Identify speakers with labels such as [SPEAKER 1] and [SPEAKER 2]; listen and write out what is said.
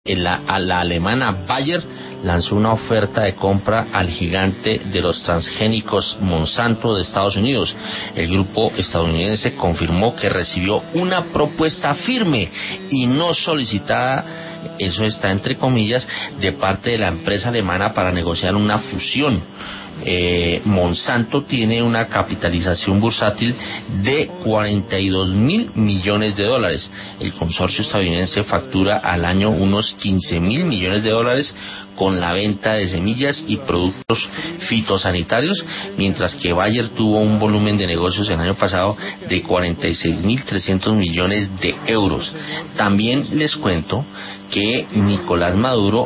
[SPEAKER 1] la alemana Bayer lanzó una oferta de compra al gigante de los transgénicos Monsanto de Estados Unidos. El grupo estadounidense confirmó que recibió una propuesta firme y no solicitada, eso está entre comillas, de parte de la empresa alemana para negociar una fusión. Monsanto tiene una capitalización bursátil de 42.000 millones de dólares. El consorcio estadounidense factura al año unos 15.000 millones de dólares con la venta de semillas y productos fitosanitarios, mientras que Bayer tuvo un volumen de negocios el año pasado de 46.300 millones de euros. También les cuento que Nicolás Maduro